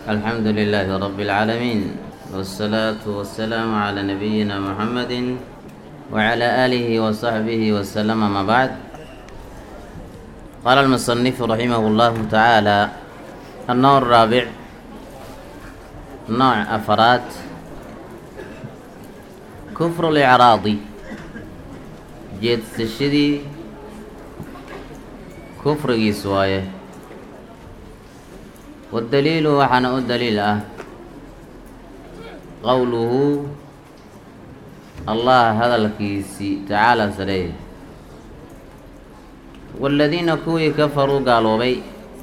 الحمد لله رب العالمين والصلاة والسلام على نبينا محمد وعلى آله وصحبه وسلم. ما بعد، قال المصنف رحمه الله تعالى: النوع الرابع، نوع أفراد كفر الإعراض، جيد الشدي كفر جسوايه. والدليل وحنا الدليل قوله الله هذا الكيسي تعالى سريه: والذين كوي كفروا قالوا بي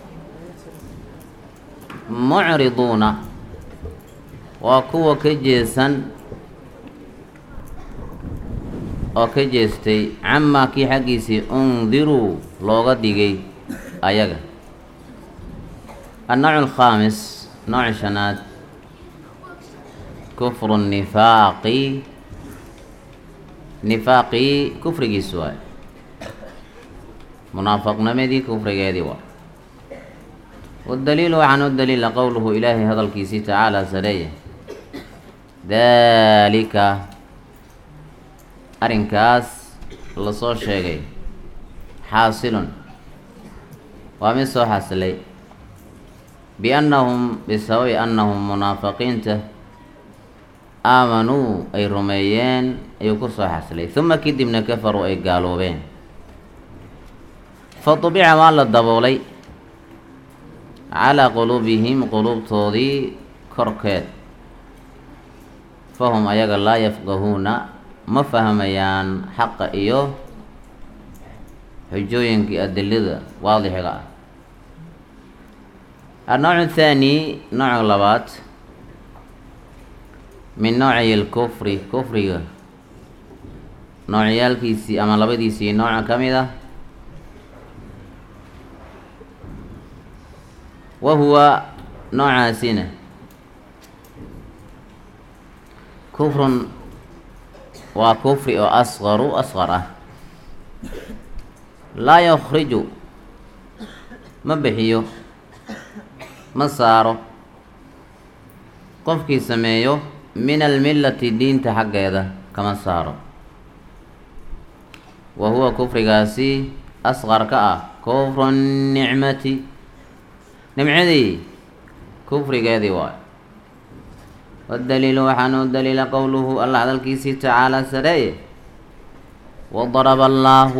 معرضون، وكو كجيسا وكجيستي عما كي حقيسي انذروا لوغا ديغي ايغا. النوع الخامس، نوع شناد، كفر نفاقي كفر جسواي، منافق نمدي كفر جادي. والدليل عنه الدليل قوله إلهي هذا الكيسي تعالى سريه: ذلك أرنكاس لصور شيء حاصل ومسو حاصلي بأنهم بسبب أنهم منافقين آمنوا أي رميين أي كسو حاصلي، ثم كدمنا كفروا أي قالوا بين، فطبع مال الدبولي على قلوبهم قلوب توضي كركات، فهم أيقا لا يفقهون ما فهميان حق إيوه حجوينك أدلذة واضحة. النوع الثاني، نوع اللبات من نوعي الكفر، كفر نوعي الكيسي أما لبديسي نوع كمذا، وهو نوع سنة كفر وكفر أصغره لا يخرج مبحيه مساره قفكي سميه من الملة دين تحق هذا كما صار، وهو كفر قاسي أصغر كفر النعمة، نمعذي كفر قاذي واي. والدليل وحانو الدليل قوله الله هذا الكيسي تعالى سريه: وضرب الله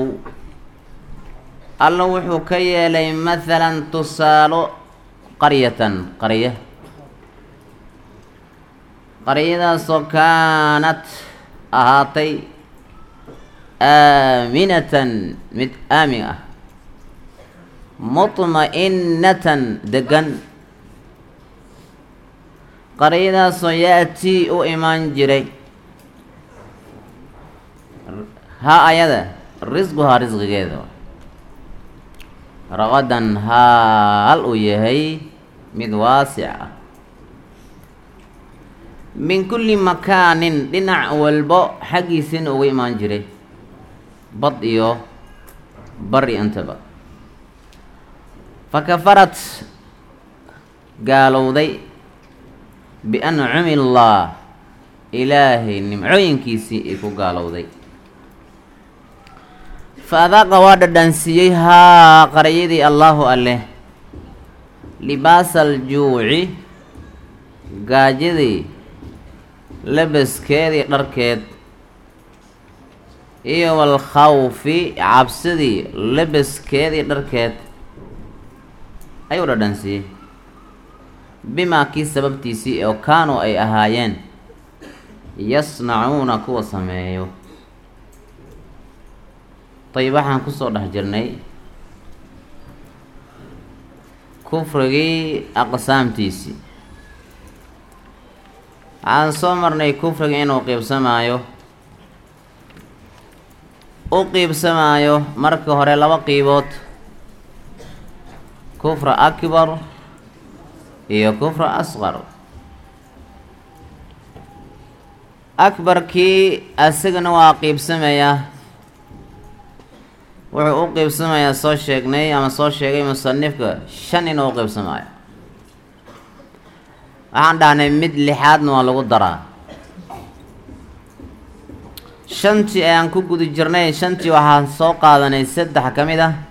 وحو كيالي مثلا تصال قرية كانت أهاتي آمنة آمنة مطمئنة دقن، قرية يأتي إيمان جري ها أيضا رزقها رزق جيدو، رغدا هال يهي مد واسع، من كل مكان لنع والبو حقي سن وإيمان جري بطيو بري أنتبه. فكفرت قالوا ذي بأنعم الله إلهي نمعين كيسي إكو قالوا ذي، فأذاق واددا سيها قريدي الله عليه لباس الجوع قاجدي لبس كيدي دركيد إيو والخوف عبسدي لبس كيدي دركيد، أيو ردن سيه بما كي سببتيسي أو كانوا أي أهايين يصنعون كو سميو. طيب waxaan ku soo dhex jirnay kufrigii aqsaamtiisii. aan soo marnay kufriga inuu qiibsamaayo marka hore laba qiibood: kufra akbar iyo kufra asqar. akbarkii asagana waa qiibsamayaa wuxuu u qaybsamayaa soo sheegnay ama soo sheegay musanifka 5 inuu qaybsamayo. waxaan dhahnay mid lixaadna waa lagu daraa shantii ayaan ku guda jirnay shantii waxaan soo qaadanay saddex ka mid ah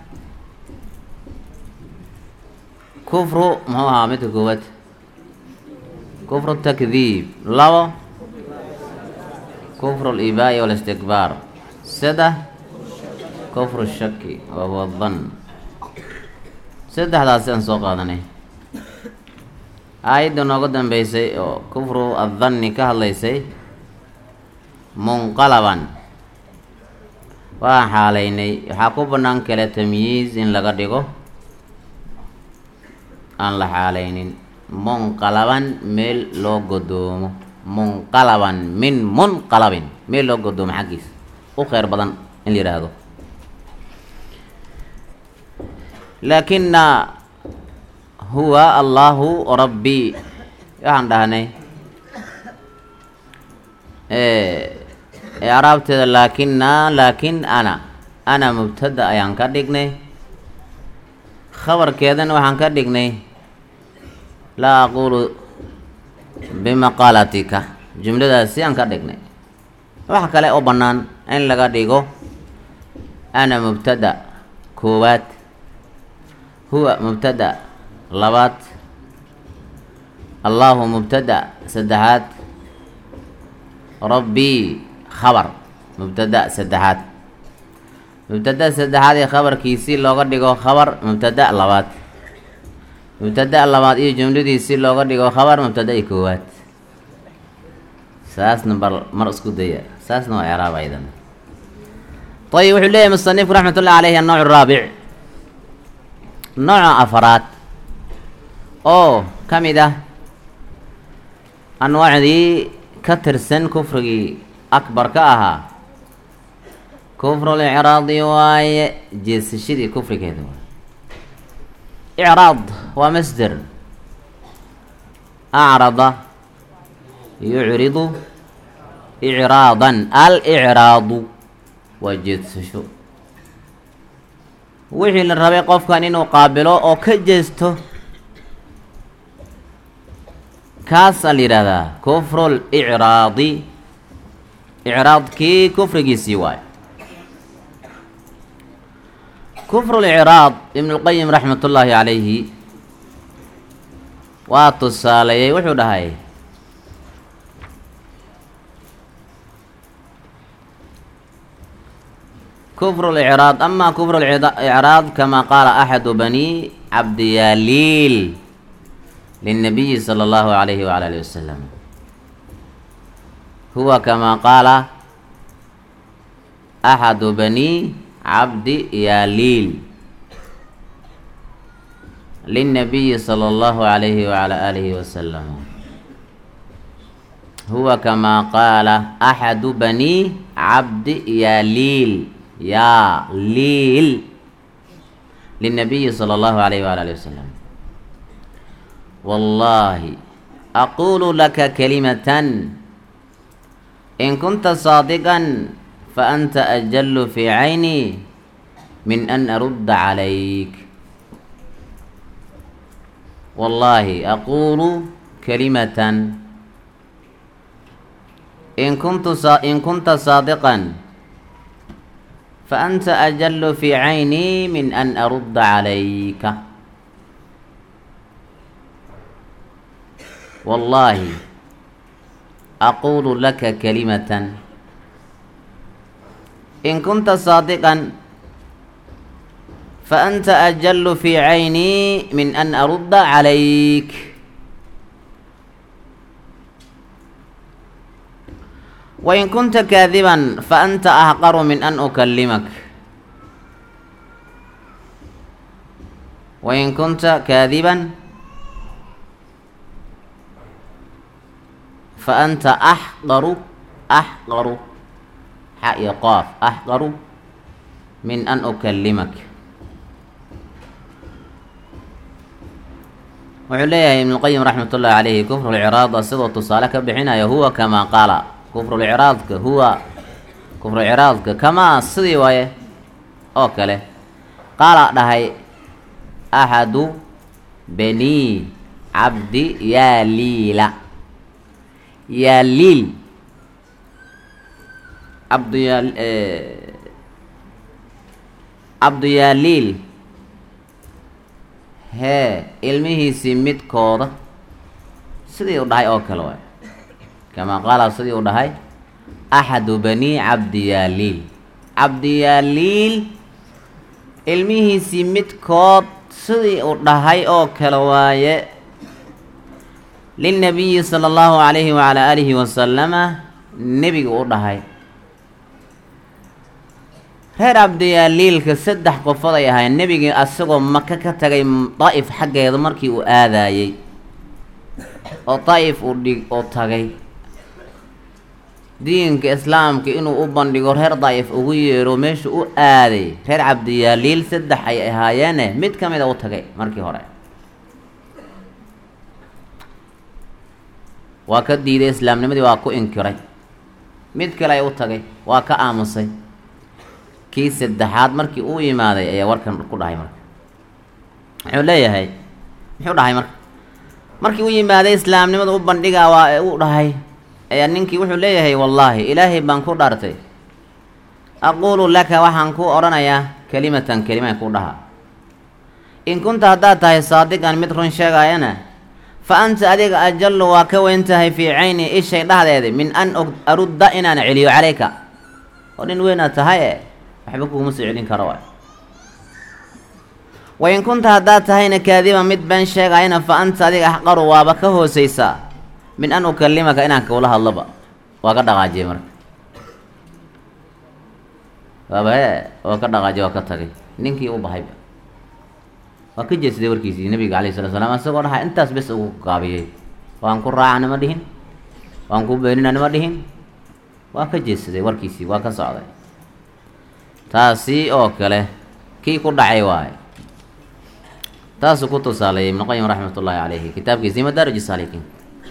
kufru muxuu ahaa midka koowaad kufru takdiib labo kufru al-ibaa'i wal-istikbaar saddex kufru shaki wa huwa dhann saddexdaasi aan soo qaadanay aayadda nooga dambeysay oo kufru adhanni ka hadlaysay munqalaban waan xaalaynay waxaa ku bannaan kale tamyiiz in laga dhigo aan la xaalaynin munqalaban meel loo godoomo munqalaban min munqalabin meel loo godoomo xaggiis u kheyr badan in la yidhaahdo laakina huwa allahu rabbi waxaan dhahnay icraabteeda laakin ana mubtada ayaan ka dhignay khabarkeedana waxaan ka dhignay laa aqulu bimaqaalatika jumladaasi aan ka dhignay wax kale oo bannaan in laga dhigo ana mubtada koowaad huwa mubtada labaad allahu mubtada saddexaad rabbii khabar mubtada saddexaad mubtada saddexaad ee khabarkiisii looga dhigo khabar mubtada labaad mubtada labaad iyo jumladiisii looga dhigo khabar mubtada i koowaad saasna mar isku daya saasna waa icraab aydan ayib wuxuu leeyahay musanifku raxmatullahi caleyhi annooc araabic nooca afaraad oo ka mid ah anwaacdii ka tirsan kufrigii akbar ka ahaa kufrul icraadi waaye jeesashadii kufrigeeda icraad waa masder acrada yucridu icraadan al-icraadu waa jeesasho wixii la rabay qofkan inuu qaabilo oo ka jeesto kaasaa la yidhaahdaa kufrul icraadi icraadkii kufrigiisii waayo kufrul icraad ibnulqayim raxmatullaahi calayhi waa tusaaleeyey wuxuu dhahay kufrul icraad ama kufrul icraad kama qaala axadu bani cabdiyaaliil للنبي صلى الله عليه وعلى آله وسلم هو كما قال أحد بني عبد ياليل للنبي صلى الله عليه وعلى آله وسلم هو كما قال أحد بني عبد ياليل يا ليل للنبي صلى الله عليه وعلى آله وسلم والله أقول لك كلمة إن كنت صادقا فأنت أجل في عيني من أن أرد عليك والله أقول كلمة إن كنت صادقا فأنت أجل في عيني من أن أرد عليك والله أقول لك كلمة إن كنت صادقا فأنت أجل في عيني من أن أرد عليك وإن كنت كاذبا فأنت أحقر من أن أكلمك وإن كنت كاذبا فأنت أحقر حقاف أحقر من أن أكلمك وعليه ابن القيم رحمة الله عليه كفر الإعراض صدة صالك بحنا هو كما قال كفر الإعراض هو كفر الإعراض كما صدي ويه أوكله قال لهي أحد بني cabdi yaaliila yaaliil cabdiyaaliil hee ilmihiisii midkooda sidii u dhahay oo kale waay kamaa qaala sidii u dhahay axadu banii cabdiyaaliil cabdiyaaliil ilmihiisii midkood sidii u dhahay oo kale waaye lilnabiyi sala allahu calayhi wacalaa aalihi wasalama nebiga u dhahay reer cabdiyaaliilka 3 qofood ay ahayn nebigii asagoo maka ka tagay daa'if xaggeeda markii uu aadaayey oo daa'if uu oo tagay diinka islaamka inuu u bandhigo reer daa'if ugu yeero meesha u aaday reer cabdiyaaliil 3 ay ahaayeene mid ka mid a u tagay markii hore waa ka diiday islaamnimadii waa ku inkiray mid kale ay u tagay waa ka aamusay kii 3aad markii uu yimaaday ayaa warkan ku dhahay marka wuxuu leeyahay muxuu dhahay markii uu yimaaday islaamnimada u bandhigaa waa uu dhahay ayaa ninkii wuxuu leeyahay wallaahi ilaahay baan ku dhaartay aquulu laka waxaan ku odhanayaa kelimatan kelimaan ku dhaha in kunta haddaad tahay saadiqan mid run sheegaayana fa anta adiga ajallu waa ka weyn tahay fii cayni ishay dhahdeeda min an arudda inaan celiyo calayka oo nin weynaad tahay waxba kuguma soo celin karo waay wain kunta haddaad tahayna kaadiba mid been sheegaayana fa anta adiga axqaru waaba ka hoosaysaa min an ukalimaka inaan kula hadloba waa ka dhaqaajiyey marka waaba waa ka dhaqaajiyey waa ka tagay ninkii u bahayba waa ka jeedsaday warkiisii nabiga calayhi salatu salaam isagoo dhahay intaas bes ugu gaabiyey waan ku raacana ma dhihin waan ku beeninana ma dhihin waa ka jeedsaday warkiisii waa ka socday taasi oo kale kii ku dhacay waaye taasuu ku tusaaleeyay ibnu qayim raxmatullaahi calayhi kitaabkiisii madaarij saalikiin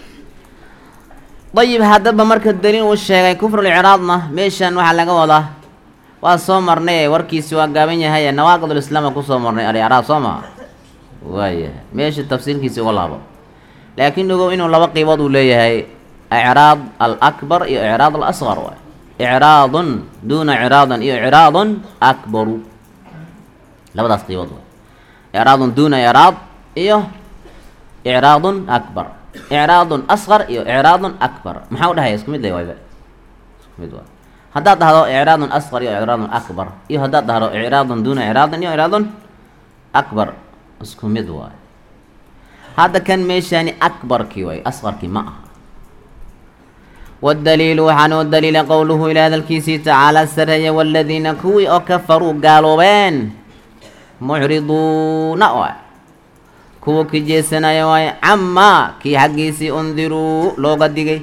dayib haddaba marka daliil uu sheegay kufrulicraadna meeshan waxaa laga wadaa waa soo marnay warkiisi waa gaaban yahay nawaaqidulislaam ku soo marnay alicraab soo maa waayahay meesha tafsiirkiisi uga laabo laakiin ogow inuu 2 qiibood uu leeyahay icraad alakbar iyo icraad alasqar waay icraadun duuna icraadan iyo icraadun akbaru labadaas qiibood waay icraadun duuna icraad iyo icraadun akbar icraadun asqar iyo icraadun akbar maxaa u dhahaya isku mid leh wayba isku mid waay haddaad dhahdo icraadun asqar iyo icraadun akbar iyo haddaad dhahdo icraadun duuna icraadin iyo icraadun akbar isku mid waay hadda kan meeshaani akbarkii waay asqarkii ma aha والدليل وحان والدليل قوله إلى هذا الكيسي تعالى السرية والذين كوي أو كفروا قالوا بين معرضون كو كجيسنا يواي عما كي حقيسي انذروا لوغا ديغي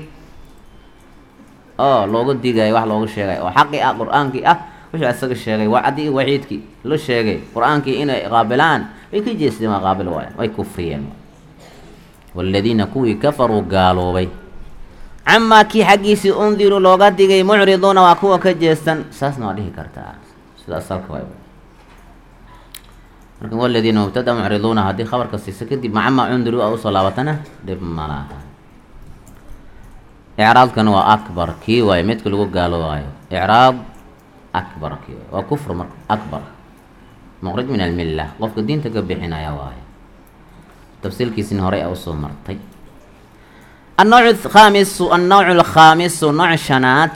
لوغا ديغي واح لوغا شيغي وحقي قرآن كي وش أساق الشيغي وعدي وعيد كي لو شيغي قرآن كي إنا قابلان ويكي جيسي ما قابل واي ويكفرين والذين كوي كفروا قالوا بين عما كي حقيسي انذروا لوغا ديغي معرضون وكو كجيسن ساسنا وديه كرتا سيدا أسالك واي لكن والذين مبتدا معرضون هذه خبر كسيسه كدي مع ما انذروا او صلابتنا دب مالها اعراض كانوا اكبر كي واي ميد كلو قالوا واي اعراض اكبر كي وكفر اكبر مخرج من المله قف الدين تقبحنا يا واي تفصيل كيسين هوري او سو مرتي النوع الخامس نوع شنات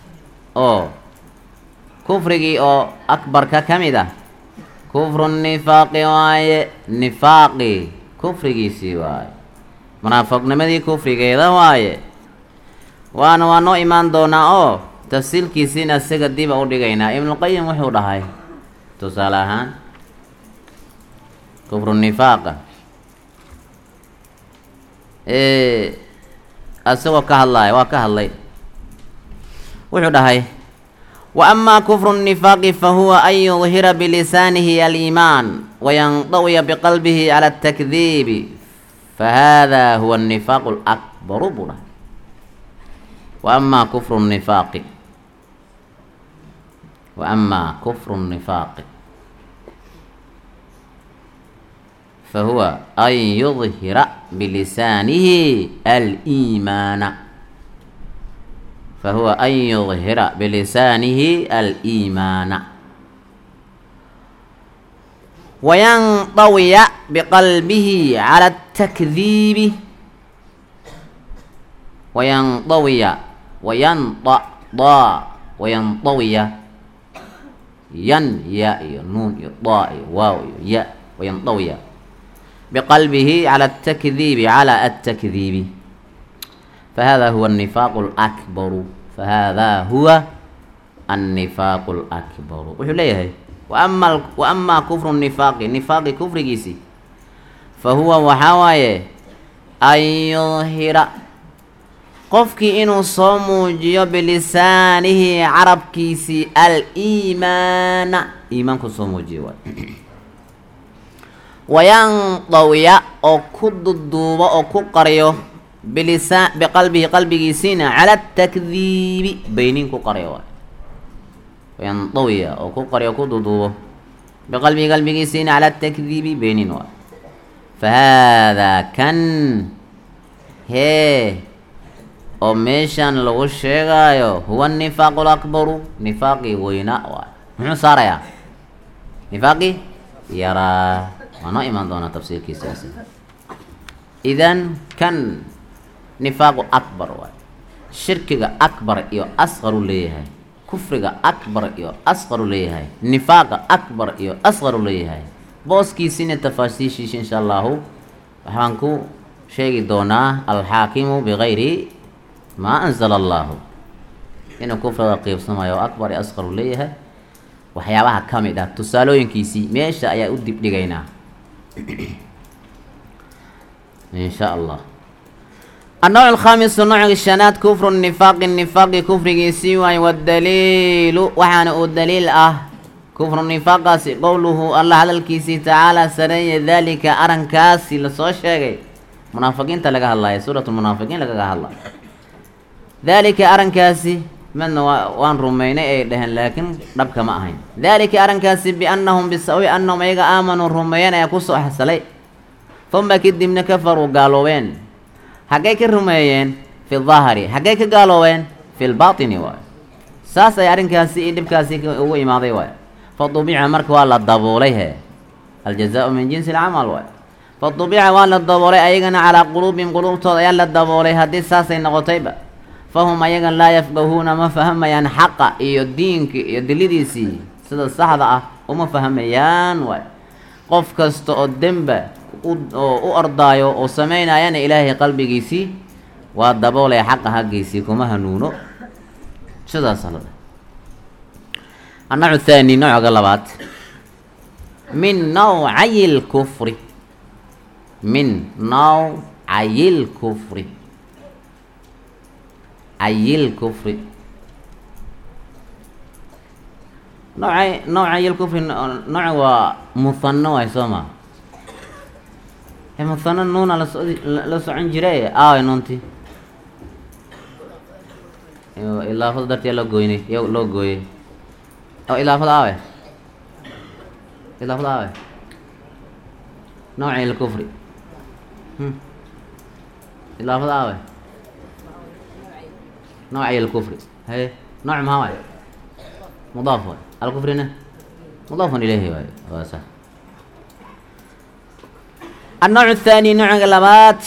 كفري او اكبر ككمده كفر النفاق واي نفاقي كفري سواي منافق نمدي كفري كذا واي وانا وانو ايمان دونا تفصيل كيسين اسغا ديب او دغينا ابن القيم وحو دحاي تصالحان كفر النفاق اسغو كهلاي وا كهلاي وحو دحاي وأما كفر النفاق فهو أن يظهر بلسانه الإيمان وينطوي بقلبه على التكذيب فهذا هو النفاق الأكبر بنا وأما كفر النفاق فهو أن يظهر بلسانه الإيمان فهو أن يظهر بلسانه الإيمان وينطوي بقلبه على التكذيب وينطوي وينطوي يا نون ضاء واو يا وينطوي بقلبه على التكذيب فهذا هو النفاق الأكبر وحليه وأما كفر النفاق كفر جيسي فهو وحاوية أن يظهر qofkii inuu soo muujiyo bilisaanihi carabkiisii al-iimaana iimaanku soo muujiyo waay wayandawiya oo ku duduubo oo ku qariyo biqalbihi qalbigiisiina cala takdiibi beynin ku qariyo waay wayandawiya oo ku qariyo ku duduubo biqalbihi qalbigiisiina cala takdiibi beynin waay fahaadaa kan hee oo meeshan lagu sheegaayo huwa nifaaqu lakbaru nifaaqii weynaa waay muxuu saarayaa nifaaqii yaraa waa noo imaan doonaa tafsiirkiisaasi idan kan nifaaqu akbar waay shirkiga akbar iyo asqaru leeyahay kufriga akbar iyo asqaru leeyahay nifaaqa akbar iyo asqaru leeyahay booskiisina tafaasiishiisa insha allahu waxaan ku sheegi doonaa alxaakimu bigayri ما أنزل الله إنه كفر قيبسما يو أكبر أصغر ليه وحيابها كامدة تسالوين كيسي ميشا أيا أدب لغينا إن شاء الله النوع الخامس نوع الشنات كفر النفاق كفر كيسي والدليل وحان الدليل كفر النفاق قوله الله على الكيسي تعالى سري ذلك أرنكاسي لصوشيغي منافقين تلقاها الله سورة المنافقين لقاها الله ذلك أرنكاسي من وان رمينا دهن لكن ربك ما أهين ذلك أرنكاسي بأنهم بالسوي أنهم إيغا آمنوا الرميان يكسوا أحسلي ثم كد من كفروا قالوا وين حقيك الرميان في الظاهر حقيك قالوا وين في الباطن واي ساسا أرنكاسي إدبكاسي هو إماضي واي فالطبيعة مرك والله الضبوليه الجزاء من جنس العمل واي فالطبيعة والله الضبولي أيغا على قلوبهم قلوب يلا الضبولي هدي ساسا نغطيبة فهم أيضا لا يفقهون ما فهم ين حق يدينك يدليديسي سيدا الصحة وما فهم ين قف كستو الدنبا وأرضايو وسمينا ين إلهي قلبي جيسي والدبولي حق جيسي كما هنونو سيدا الصلاة النوع الثاني نوع غلبات من نوعي الكفر أي الكفر نوع الكفر نوع ومثنى ويسمى مثنى نون على سعين جريه نونتي إلا فضلت يا لوجويني يا لوجوي أو إلا فضل نوع الكفر إلا فضل نوعي الكفر هي نوع ما هو مضاف الكفر هنا مضاف إليه صح النوع الثاني نوع غلبات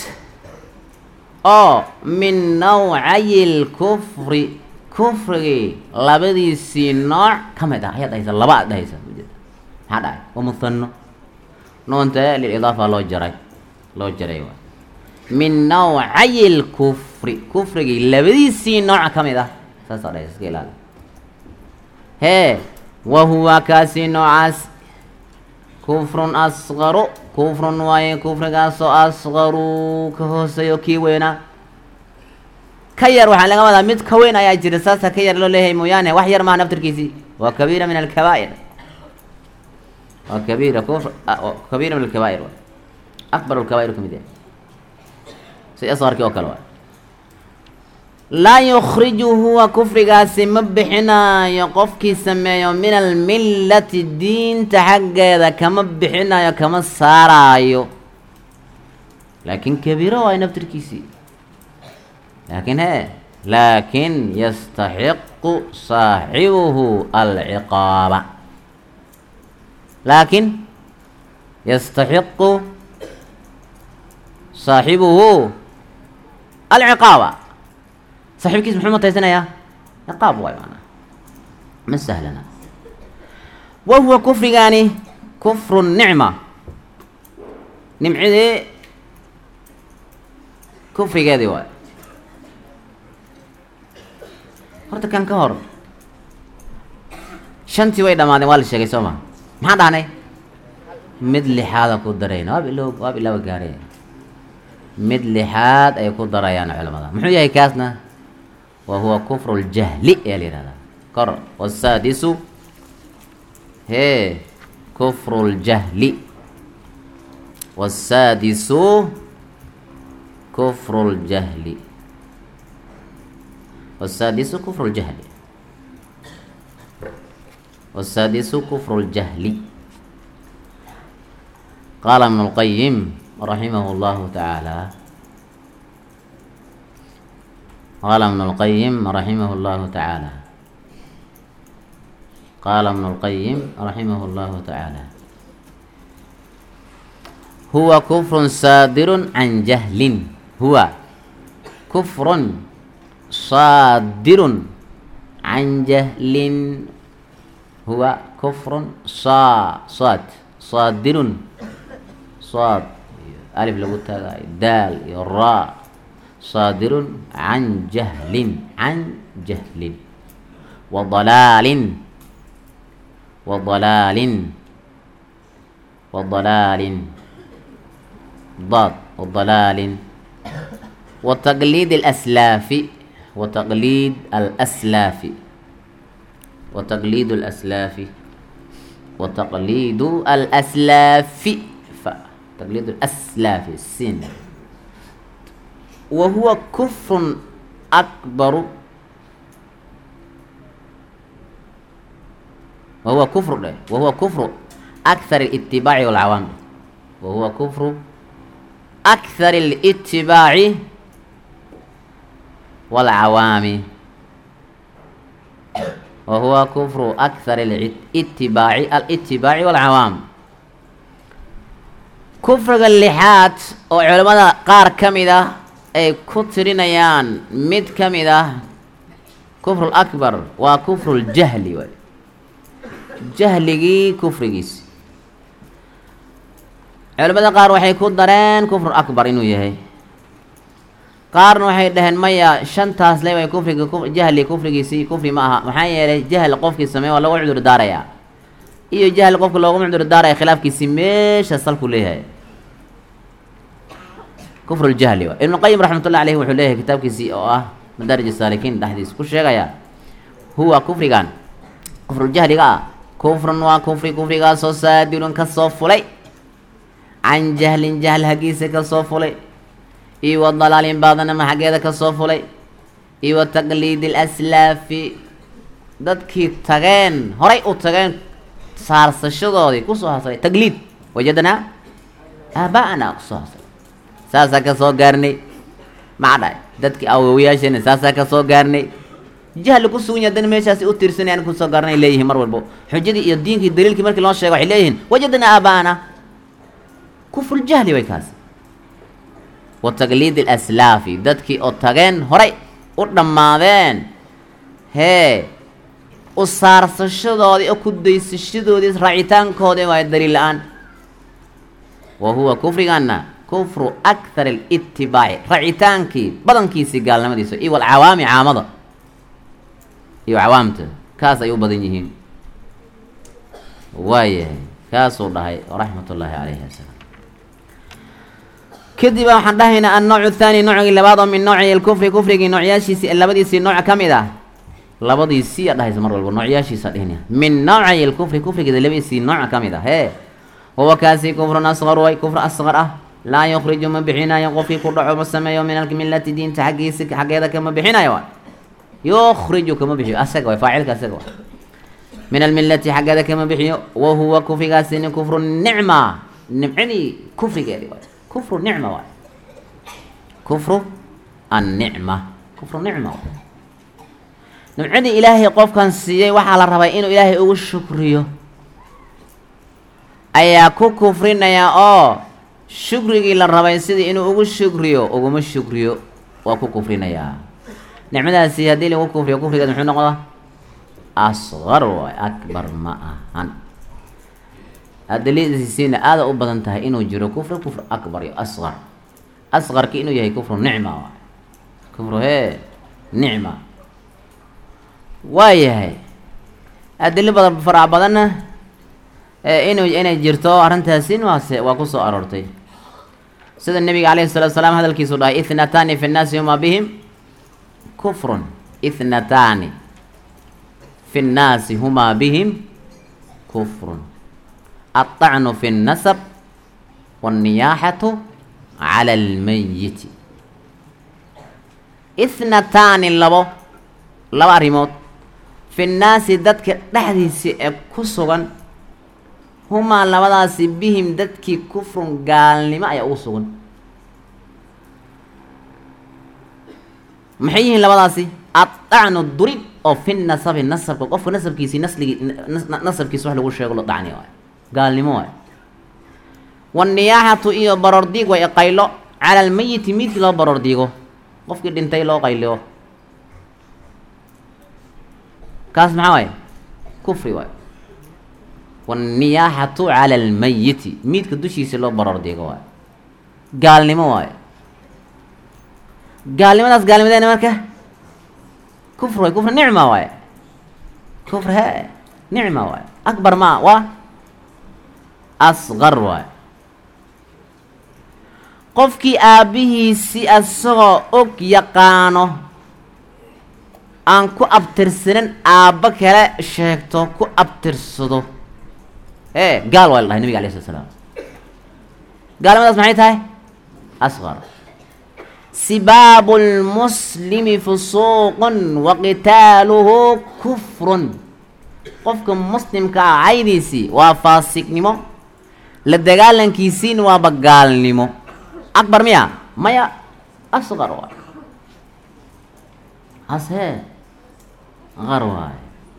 من نوعي الكفر كفر لبدي سي نوع كم ده هي ده لبعض ده هذا ومثنى نون ده للإضافة لو جري من نوعي الكفر لبدي سي نوع كمدا ساسا اسكيلال هي وهو كاسي نوعس كفر اصغر كفر واي كفر غاسو اصغر كهوسيو كي وينا كير وحا لغا ودا مid ka weyn ayaa jira saasa ka yar loo leeyahay mooyaane wax yar ma naftirkiisi waa kabiira min al-kabaa'ir waa kabiira kufr kabiira min al-kabaa'ir akbar al-kabaa'ir kamida si asghar ki oo kale waa laa yukhriju huwa kufrigaasi ma bixinaayo qofkii sameeyo min almillati diinta xaggeeda kama bixinaayo kama saaraayo laakiin kabiiro waay naftirkiisii laakin yastaxiqu saaxibuhu alciqaaba laakin yastaxiqu saaxibuhu alciqaaba saaxiibkiis muxuu mutaysanayaa ciqaab waay maanaa ma sahlana wa huwa kufrigaani kufru nicma nimcidii kufrigeedii waay horta kan ka hor shantii way dhammaadeen waa la sheegay soo ma maxaan dhahnay mid lixaada ku darayna waa bilaaba gaareen mid lixaad ay ku darayaan culamada muxuu yahay kaasna wa huwa kufru ljahli ayaa la yihahdaa kor wasaadisu kufru ljahli wasaadisu kufru ljahli والسادس كفر الجهل والسادس كفر الجهل قال ابن القيم رحمه الله تعالى قال ابن القيم رحمه الله تعالى قال ابن القيم رحمه الله تعالى هو كفر صادر عن جهل هو كفر صادر عن جهل هو كفر صادر صاد ألف لقلتها دال الراء صادر عن جهل وضلال ضاد وضلال وتقليد الأسلاف وتقليد الأسلاف وتقليد الأسلاف وتقليد الأسلاف تقليد الأسلاف السين وهو كفر أكبر وهو كفر أكثر الاتباع والعوام وهو كفر أكثر الاتباع والعوام وهو كفر أكثر الاتباع والعوام كفر اللحات وعلماء قار كمدة أي كترينيان مد كمدة كفر الأكبر وكفر الجهل جهلي كفر جيس علماء قار وحي كدرين كفر أكبر إنه يهي qaarna waxay dhaheen maya shantaas leeway kufriga jahli kufrigiisii kufri ma aha maxaa yeelay jahl qofkii sameey waa lagu cudur daarayaa iyo jahl qofka loogu cudur daaraya khilaafkiisii meesha salku leeyahay kufru ljahli wa ibn qayyim raxmatullahi alayhi wuxuu leeyahay kitaabkiisii oo ah madaarij saalikiin dhexdiis ku sheegaya huwa kufrigan kufru jahliga ah kufrun waa kufrigaasoo saadirun ka soo fulay can jahlin jahl hagiisa ka soo fulay iyo wadalaalin baadana xaggeeda ka soo fulay iyo taqliid alaslaafi dadkii tageen horay u tageen saarsashadoodii ku soo hasay taqliid wajadna aabaana ku soo hasay saasa ka soo gaarnay macday dadkii awoowayaasheen saasa ka soo gaarnay jahl ku sugan yahay meeshaas u tirsanayaan ku soo gaarnay leeyihiin mar walbo xujadii iyo diinkii daliilkii markii loo sheego waxay leeyihiin wajadna aabaana kuful jahli way kaas وتقليد الأسلاف dadkii oo tageen horay u dhamaadeen u saarsashadoodii oo ku daysashadoodii raacitaankoodii waa daliil la'aan وهو كفرنا كفر أكثر الاتباع raacitaankii badankiisii gaalnimadiisa iyo walcawaami caamada iyo cawaamta kaas ay u badan yihiin waayahay kaasuu dhahay raxmatullaahi calayhi wasalam kadib waxaan dhahaynaa annoocu thaani noocii labaad oo min nooci alkufri kufrigii noocyaashiisii labadiisii nooc ka mid ah labadiisii aa dhahaysa mar walba noocyaashiisa dhihina min nooci alkufri kufrigii labadiisii nooc ka mid ah huwa kaasi kufrun asqar way kufr asqar ah laa yukhriju ma bixinayo qofkii ku dhaco ma sameeyo min almillati diinta xaggeeda kama bixinayo waay yukhriju kama bixiyo asaga waay faacilka asaga waay min almillati xaggeeda kama bixiyo wa huwa kufrigaasini kufru nicma nimcadii kufrigeedi waay kufru nicma waay kufru annicma kufru nicma waay nimcadii ilaahay qofkan siiyey waxaa la rabay inuu ilaahay ugu shukriyo ayaa ku kufrinaya oo shukrigii la rabay sidii inuu ugu shukriyo uguma shukriyo waa ku kufrinayaa nicmadaasi haddii lagu kufriyo kufrigeed muxuu noqdaa asqar waay akbar ma ahan adiladiisiina aada u badan tahay inuu jiro kufri akbar iyo asqar asqarki inuu yahay kufru nicma waay kufru nicma waa yahay adilo badan farac badanna inay jirto arrintaasiin waa ku soo aroortay sida nabiga calayhi salatu wasalaam hadalkiisu dhahay ithnatani fi nnaasi huma bihim kufrun ithnatani fi nnaasi huma bihim kufrun الطعن في النسب والنياحة على الميت اثنتان لبا ريموت في الناس ددك دحديسي كسوغان هما لبداسي بهم ددك كفر قال لما اي اوسوغان محيين لبداسي الطعن الضريب او في النسب النسب قف نسب كيسي نسب كيسي wax lagu sheego la dhacni waay gaalnimo waay والنياحة iyo barordiig way qaylo على الميت mid loo barordiigo qofkii dhintay loo qayliyo kaas maxaa waay kufri waay والنياحة على الميت midka dushiisa loo barordiigo waay gaalnimo waay gaalnimadaas gaalnimadeena marka كفر واي كفر نعمة واي كفر ها نعمة واي أكبر ما أصغر واي قفكي أبيه سي أصغى أك يقانو أن كو أبترسنن أبك هلا شيكتو كو أبترسدو قال والله النبي عليه الصلاة والسلام قال ماذا سمعت هاي أصغر سباب المسلم فسوق وقتاله كفر قفكم مسلم كعيديسي وفاسق نمو لدقالن كيسين وبقال نمو أكبر ميا ميا أصغر واي أصغر غرواي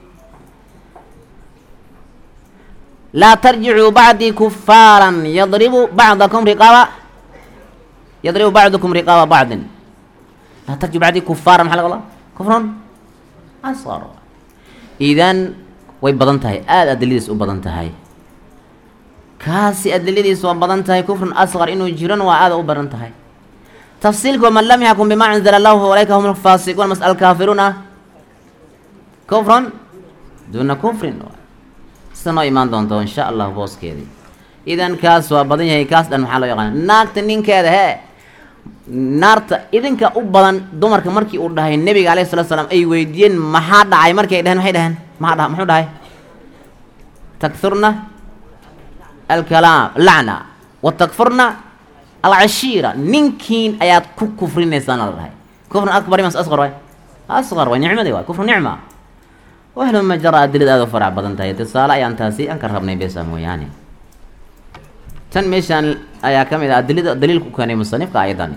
لا ترجعوا بعدي كفارا يضرب بعضكم رقابا يضرب بعضكم رقاب بعض لا ترجع بعدي كفارا محل الله كفر أصغر إذن way badan tahay aad adiladiis u badan tahay kaasi adiladiis waa badan tahay kufrun asghar inuu jiran waa aad u badan tahay tafsiilku man lam yakun bima anzala Allahu alayka hum al-fasiqun mas'al kafiruna kufrun duna kufrin sano iman doonto insha Allah booskeedii idan kaas waa badan yahay kaas dhan waxa loo yaqaan naagta ninkeeda naarta idinka u badan dumarka markii uu dhahay nabiga alayhi salatu wasallam ay weydiiyeen maxaa dhacay markay dhahan waxay dhahan muxuu dhahay takthurna al-kalam la'na wa takfurna al-ashira ninkiin ayaad ku kufrinaysaan la dhahay kufrun akbar mas asghar wa ni'madi wa kufru ni'ma wa hal ma jara adilada farac badan tahay tisaala ayaan taasi aan ka rabnay beesa mooyaane tan meeshan ayaa kamid ah daliilku keenay musannifka aydan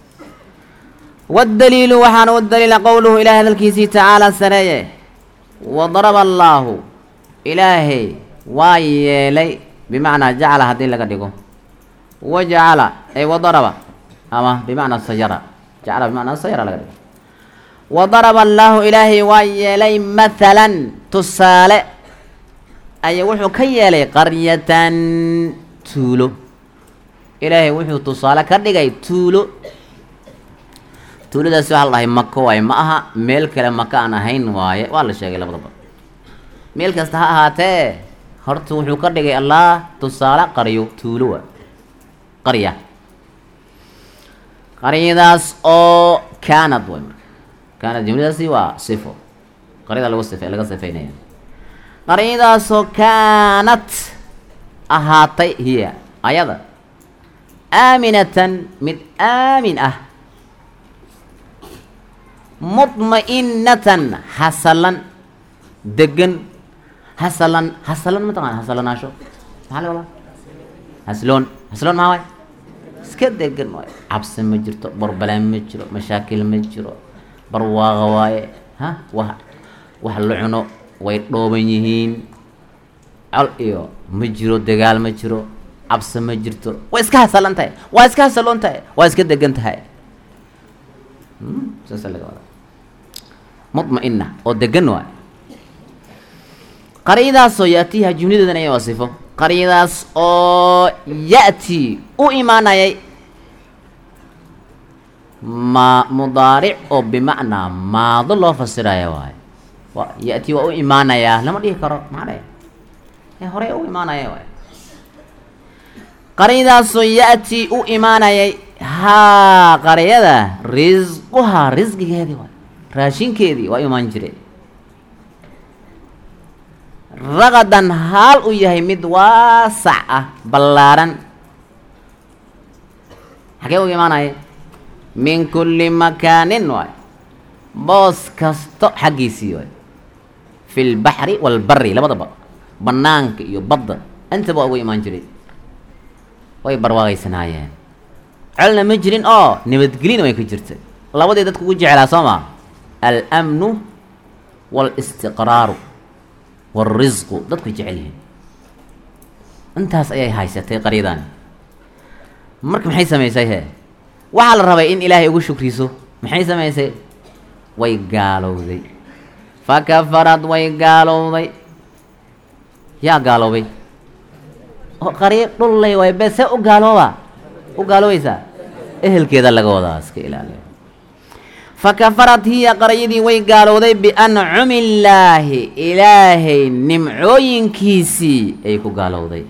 والدليل وحان والدليل قوله إله هذا الكيسي تعالى سريه وضرب الله إلهي وايلي بمعنى جعل هذه لك ديكو وجعل أي وضرب أما بمعنى السيارة جعل بمعنى السيارة لك ديكو وضرب الله إلهي وايلي مثلا تسالي أي وحو كيلي قرية tuulo ilaahay wuxuu tusaale ka dhigay tuulo tuuladaas waxa la dhahay Makka waay ma aha meel kale Makka aan ahayn waaye waa la sheegay labadaba meel kasta ha ahaatee horta wuxuu ka dhigay Allah tusaale qariyo tuulo waa qaryadaas oo kaanad way kaanad jumladaasi waa sifo qaryada laga sifeynaya qaryadaas oo kaanat ahaatay hiya ayada aaminatan mid aamin ah mudma'inatan hasalan degan hasalan mataqaan hasalanaasho maxaa laga wadaa hasloon maxaa waay iska degan waay cabsi ma jirto barbalaan ma jiro mashaakil ma jiro barwaaqa waaye ha wax la cuno way dhooban yihiin col iyo ma jiro dagaal ma jiro cabsi ma jirto waa iska hasalan tahay waa iska hasaloon tahay waa iska degan tahay saasa laga wadaa mudma'ina oo degan waay qaryadaasoo yaatiiha jumladeedan ayaa waa sifo qaryadaas oo ya'tii u imaanayay mudaaric oo bimacnaa maado loo fasiraya waayo ya'tii waa u imaanayaa lama dhihi karo maxaa horey u imaanaya waay qaryadaasoo ya'tii u imaanayay haa qaryada risquhaa risqigeedii waay raashinkeedii waa imaan jiray ragadan haal u yahay mid waasac ah ballaaran xagee u imaanaya min kulli makaanin waay boos kasto xaggiisii waay fi lbaxri waalbari labadaba banaanka iyo badda intaba ugu imaan jiray way barwaaqaysanaayeen colna ma jirin oo nabadgelina way ka jirtay labadii dadku ugu jecelaa soo maa almnu waalistiqraaru waalrisqu dadku jecel yihiin intaas ayay haysatay qaryadan marka maxay samaysay he waxaa la rabay in ilaahay ugu shukriso maxay samaysay way gaalowday fakafarad way gaalowday yaa gaaloobay oo qaryo dhullay way bese u gaaloobaysaa ehelkeeda laga wadaa iska ilaaliya fakafarad hiya qaryadii way gaalowday biancumi illaahi ilaahay nimcooyinkiisii ay ku gaalowday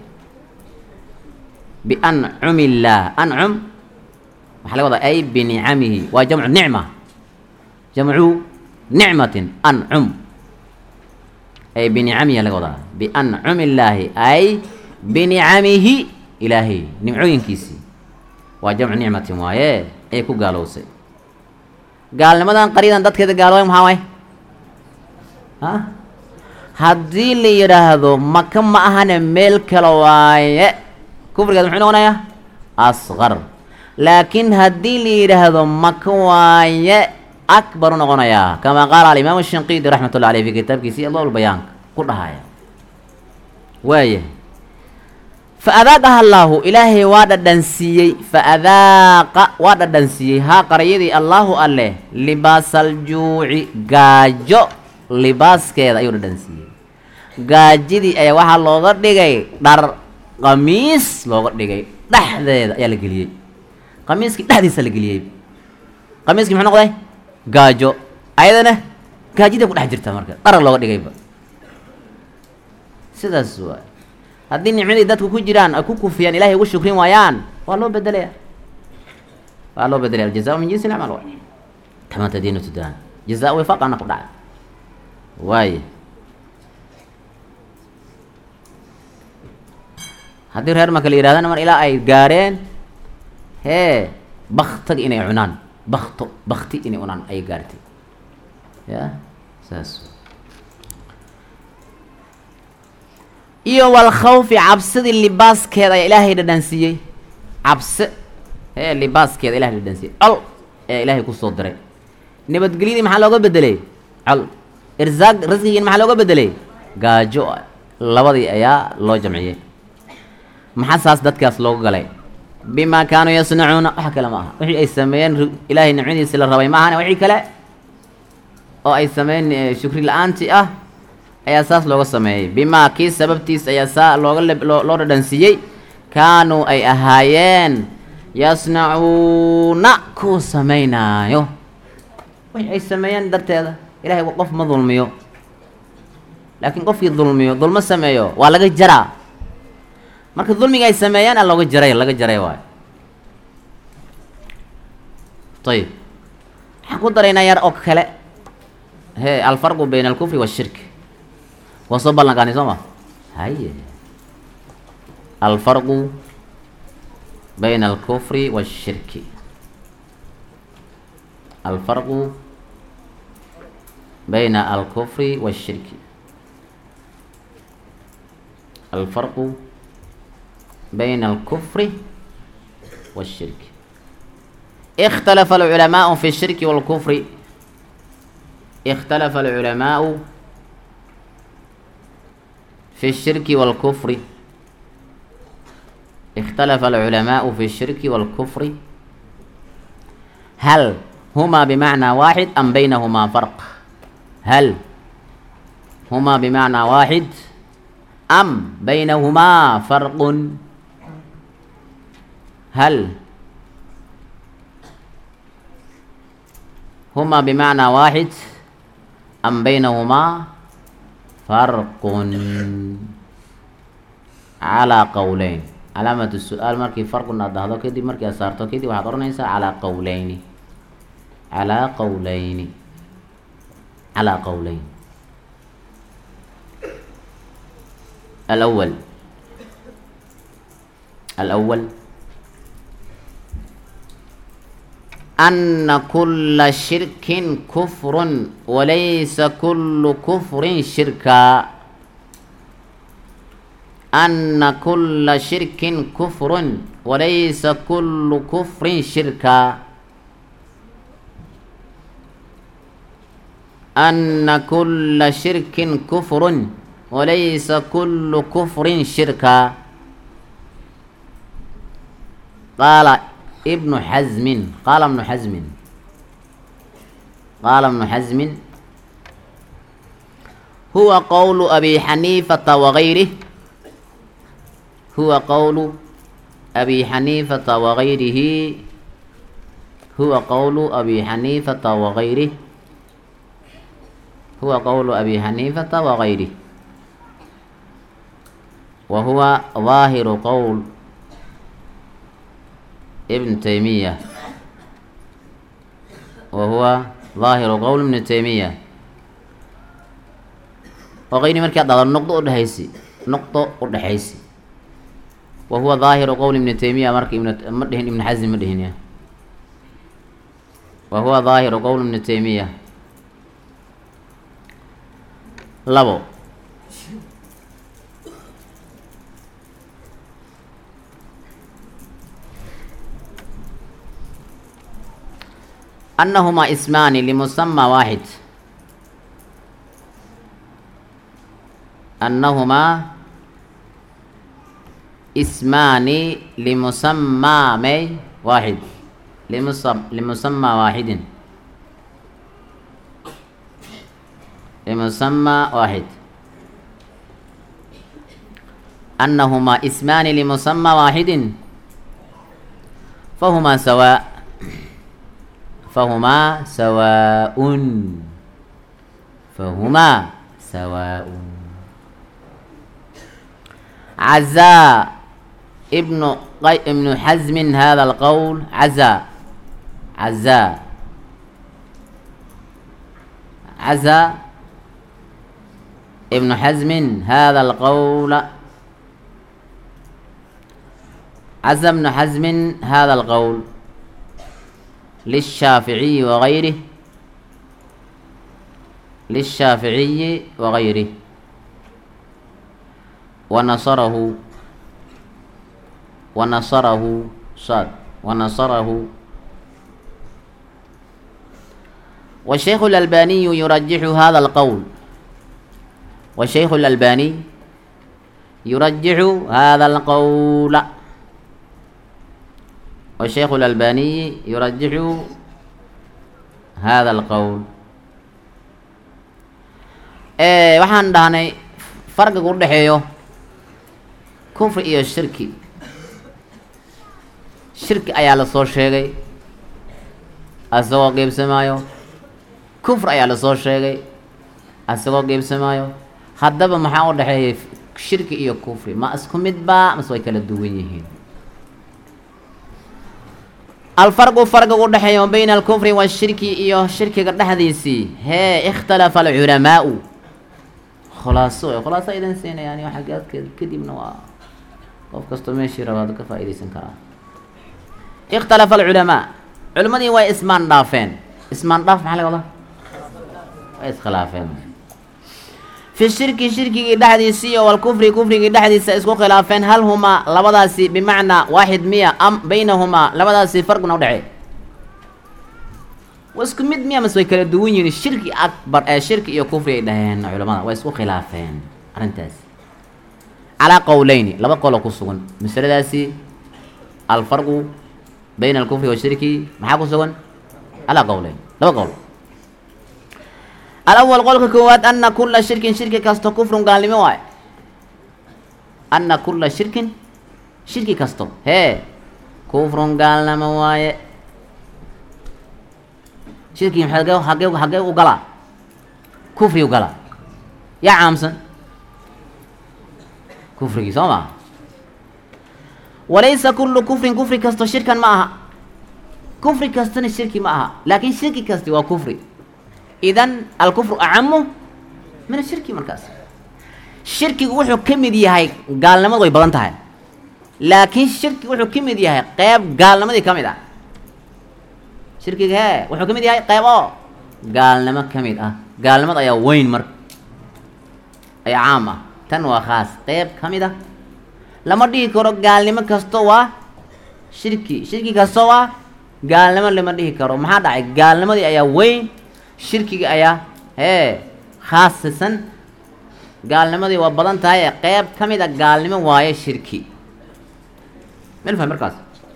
biancumi illaah ancum waxaa laga wadaa ay binicamihi waa jamcu nicma jamcu nicmatin ancum ay binicamihi laga wadaa biancumi illaahi ay binicamihi ilaahay nimcooyinkiisii waa jamcu nicmatin waaye ay ku gaalowsay gaalnimadan qaryadan dadkeeda gaalooy maxaa waay haddii la yidhaahdo maka ma ahane meel kale waaye kufrigeed muxuu noqonayaa asqar laakiin haddii la yidhaahdo maka waaye akbar u noqonayaa kama qaala alimaam shinqiidi raxmat ullah aleyh fi kitaabkiisii adwaabulbayaanka ku dhahaya waaya faadaaqaha allaahu ilaahay waa dhadhansiiyey faadaaqa waa dhadhansiiyey haa qaryadii allaahu alleh libaasaljuuci gaajo libaaskeeda ayuu dhadhansiiyey gaajadii ayaa waxaa looga dhigay dhar qamiis looga dhigay dhexdeeda ayaa la geliyey qamiiskii dhexdiisa la geliyey qamiiskii muxuu noqday gaajo ayadana gaajadii ku dhex jirta marka dhar looga dhigayba sidaas waay haddii nicmadii dadku ku jiraan ay ku kufiyaan ilahay ugu shukrin waayaan waa loo bedelaya aljazaa min jinsi lacmal waay kama tadiinu tudaan jazaa wifaaqana ku dhacay waay haddii reer marka la yidhahdana mar ilaa ay gaareen baktiga inay cunaan bakti inay cunaan ay gaartay ya saas iyo walkhawfi cabsidii libaaskeeda ayaa ilaahay dhadhansiiyey cabse libaaskeeda ilahay dhadhansiiyey col ee ilaahay kusoo diray nabadgelyadii maxaa looga bedelay col irsaaq risqigiina maxaa looga bedelay gaajo labadii ayaa loo jamciyey maxaa saas dadkaas looga galay bimaa kaanuu yasnacuuna waxa kale ma aha wixii ay sameeyeen ilaahay nimcadiisi la rabay ma ahane wixii kale oo ay sameeyeen shukri la-aantii ah ayaa saas looga sameeyey bimaa kii sababtiis ayaa saa loo dhadhansiiyey kaanuu ay ahaayeen yasnacuuna kuu samaynaayo wixii ay sameeyeen darteeda ilahay qof ma dulmiyo laakiin qofkii dulmiyo dulmo sameeyo waa laga jaraa marka dulmiga ay sameeyaan a laga jaray waayo ayib waxaan ku daraynaa yar oo kale alfarqu bayna alkufri waashirk waa soo ballanqaani soo ma haye alfarqu بين الكفر والشرك. الفرق بين الكفر والشرك. الفرق بين الكفر والشرك. اختلف العلماء في الشرك والكفر. اختلف العلماء في الشرك والكفر. اختلف العلماء في الشرك والكفر. هل هما بمعنى واحد أم بينهما فرق؟ هل هما بمعنى واحد أم بينهما فرق؟ هل هما بمعنى واحد أم بينهما فرق؟ على قولين. علامة السؤال مركي فرق هذا كدي مركي أسارته كدي وحضرنا على قولين. على قولين. على قولين. الأول أن كل شرك كفر وليس كل كفر شركا. أن كل شرك كفر وليس كل كفر شركا. أن كل شرك كفر وليس كل كفر شركا. قال ابن حزم. قال ابن حزم. قال ابن حزم هو قول أبي حنيفة وغيره. هو قول أبي حنيفة وغيره. هو قول أبي حنيفة وغيره. هو قول أبي حنيفة وغيره. وهو ظاهر قول ابن تيمية. وهو ظاهر قول ابن تيمية وغيره. مركي هذا النقطة الرئيسي. نقطة الرئيسي. وهو ظاهر قول ابن تيمية. مركي ابن حزم مدهن. وهو ظاهر قول ابن تيمية. لبو أنهما اسمان لمسمى واحد. أنهما اسمان لمسمى واحد. لمسمى واحد. لمسمى واحد. أنهما اسمان لمسمى واحد فهما سواء. فهما سواء. فهما سواء. عزا ابن حزم هذا القول. عزا ابن حزم هذا القول. عزا ابن حزم هذا القول للشافعي وغيره. للشافعي وغيره. ونصره صاد. ونصره. والشيخ الألباني يرجح هذا القول. والشيخ الألباني يرجح هذا القول. والشيخ الألباني يرجح هذا القول. waxaan dhahnay farqiga u dhaxeeyo kufri iyo shirki. shirki ayaa la soo sheegay asagoo qeybsamaayo. kufr ayaa la soo sheegay asagoo qeybsamaayo. haddaba maxaa u dhaxeeyay shirki iyo kufri? ma isku mid baa mase way kala duwan yihiin? الفرق فرق ودحيو بين الكفر والشرك إياه شرك قدحديسي هي اختلف العلماء. خلاصة إذا نسينا يعني حاجات كده من قف كستو ماشي رباط كفائدة سنكرا ikhtalafa alculamaa culimadii way ismaan dhaafeen ismaan dhaaf maxaa laga wadaa way iskhilaafeen fi shirki shirkigii dhexdiisii iyo walkufri kufrigii dhexdiisa isku khilaafeen hal humaa labadaasi bimacnaa waaxid miya am baynahumaa labadaasi farquna udhexee waa isku mid miya mas way kala duwan yihiin shirki akbar ee shirki iyo kufri ay dhaheen culamada way isku khilaafeen arrintaas calaa qowleyni laba qoloo ku sugan masaladaasi alfarqu bayna alkufri washirki maxaa ku sugan calaa qowleyn laba qowl alawal qolka koowaad ana kula shirkin shirki kasto kufrun gaalnimo waaye ana kula shirkin shirki kasto hee kufrun gaalnimo waaye shirkii xagee u galaa kufri u galaa yaa caamsan kufrigii soo maa walaysa kullu kufrin kufri kasto shirkan ma aha kufri kastana shirki ma aha laakin shirki kasti waa kufri idan alkufru acamu min ashirki markaas shirkigu wuxuu ka mid yahay gaalnimadu way badan tahay laakiin shirki wuxuu ka mid yahay qeyb gaalnimadii ka mid ah shirkiga hee wuxuu ka mid yahay qeyb oo gaalnimo ka mid ah gaalnimada ayaa weyn marka ayaa caam ah tan waa khaas qeyb ka mid ah lama dhihi karo gaalnimo kasto waa shirki shirki kasto waa gaalnimo lama dhihi karo maxaa dhacay gaalnimadii ayaa weyn shirkiga ayaa hee khaasisan gaalnimadii waa badan tahay ee qeyb ka mid a gaalnimo waaye shirki meel faham markaas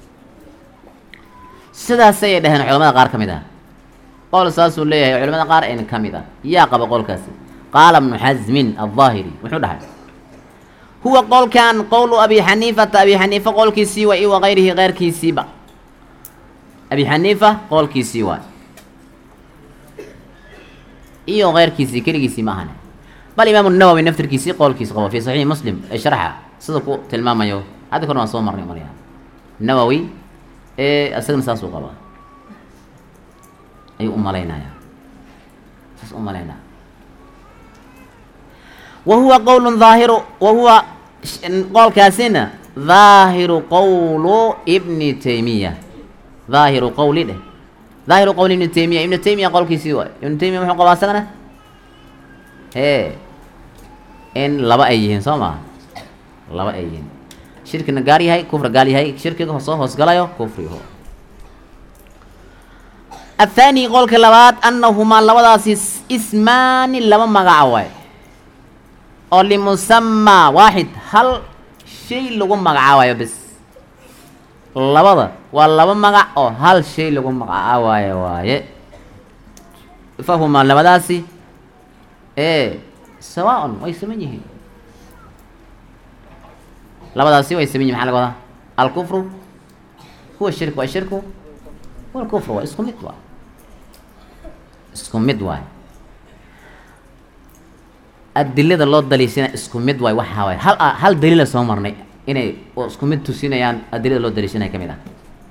sidaasayay dhaheen culamada qaar ka mid ah qowl saasuu leeyahay culamada qaar een ka mid ah yaa qaba qowlkaasi qaala ibnu xasmin aldaahiri wuxuu dhahay huwa qowlkan qowlu abi xaniifata abi xaniifa qowlkiisii waa i wa gayrihi keyrkiisiiba abi xaniifa qowlkiisii waa iyo keyrkiisii keligiisii ma ahane bal imaamu nawowi naftirkiisii qowlkiisi qabo fi saxiixi muslim ee sharxa sida ku tilmaamayo hadda korna waan soo marnay marya nawowi isagana saasuu qabaa ayuu u malaynayaa saas u malaynaya wa huwa qowlun dhaahiru wa huwa qowlkaasina dhaahiru qowlu ibni taymiya dhaahiru qowli dheh dhaahiru qowli ibni taymiya ibnu taymiya qowlkiisii waay ibnu taymiya muxuu qabaa isagana hee in laba ay yihiin soo maa laba ay yihiin shirkina gaar yahay kufra gaal yahay shirkiga soo hoosgalayo kufriho athaani qolka labaad annahumaa labadaasi ismaani laba magaca waay oo limusamaa waaxid hal shay lagu magacaabayo bis labada waa laba magac oo hal shay lagu magacaabayo waaye fahumaa labadaasi sawaa-un way saman yihiin labadaasi way saman yihin maxaa laga wadaa alkufru huwa shirk waa shirku huwa alkufru waa isku mid waay isku mid waay adilada loo daliishana isku mid waay waxaa waay hal daliila soo marnay inay isku mid tusinayaan adilada loo daliishanaya ka mid ah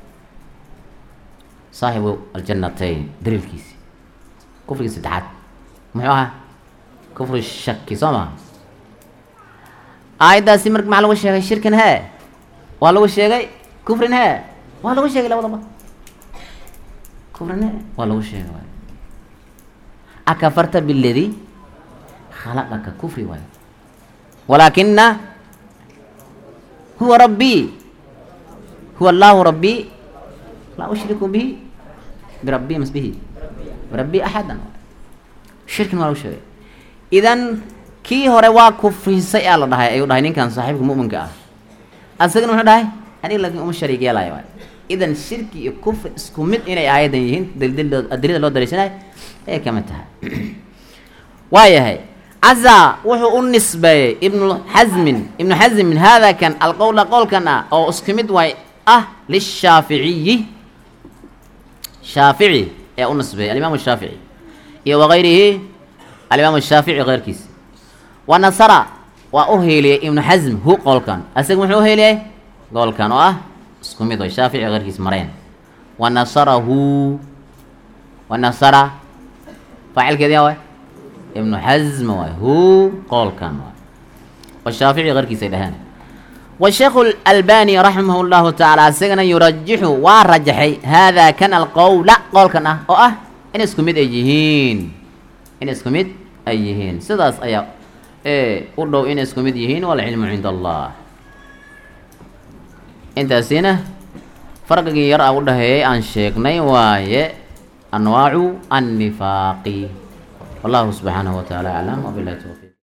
saaxibu aljannatayn daliilkiisi kufrigii saddexaad muxuu ahaa kufru shaki soo maha aayaddaasi marka maxaa lagu sheegay shirkin hee waa lagu sheegay kufrin hee waa lagu sheegay labadaba kufrin hee waa lagu sheegay waay akafarta biladi khalaqaka kufri waay walaakina huwa rabbii huwa allahu rabbii laa ushriku bihi birabbii mas bihi birabbii axadan shirkin waa lagu sheegay idan kii hore waa kufrisay aa la dhahay ayuu dhahay ninkan saaxiibka mu'minka ah asagana wuxuu dhahay aniga laakiin uma shariig yeelayo waay idan shirki iyo kufri isku mid inay aayadan yihiin adilada loo daliishanayo ay ka mid tahay waayahay cazaa wuxuu u nisbeeyey ibnu xasmin hada kan alqowla qowlkan ah oo isku mid waay ah lishaaficiyi shaafici ee u nisbeeyey alimaamu shaafici iyo wagayrihi alimaamu shaafici keyrkiisa wa nasara waa u heeliyey ibnu xasm hu qowlkan asaga muxuu u heeliyey qowlkan oo ah isku mid way shaafici keyrkiis mareen wa nasarahu wa nasara faacilkeedi waay ibnu xasm waay hu qowlkan waay wa shaafici keyrkiisay dhaheen والشيخ الألباني رحمه الله تعالى سجن يرجح ورجحي هذا كان القول قول كان إن اسكمد أيهين إن اسكمد أيهين سداس أيا قولوا إن اسكمد أيهين والعلم عند الله أنت سينه فرق يرى أقوله عن شيخنا وهي أنواع النفاق والله سبحانه وتعالى أعلم وبالله التوفيق